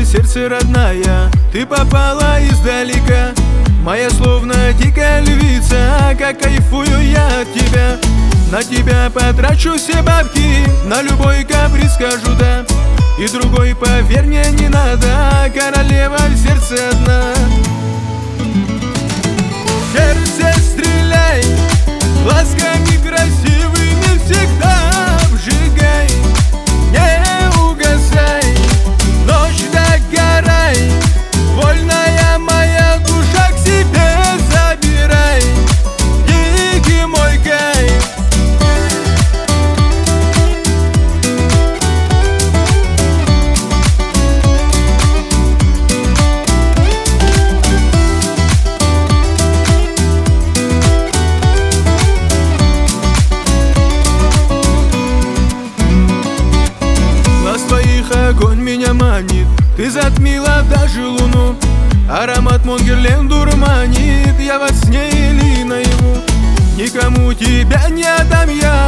сердце, родная, ты попала издалека. Моя словно дикая львица, как кайфую я от тебя. На тебя потрачу все бабки, на любой каприз скажу да. И другой, поверь мне, не надо, королева в сердце одна. Сердце, стреляй, глазками красивыми всегда обжигай. Не угасай, ночь догорай, вольная моя душа к себе забирай. Дикий мой кайф. Огонь меня манит, ты затмила даже луну. Аромат Монгерлен дурманит, я во сне или наяву. Никому тебя не отдам я,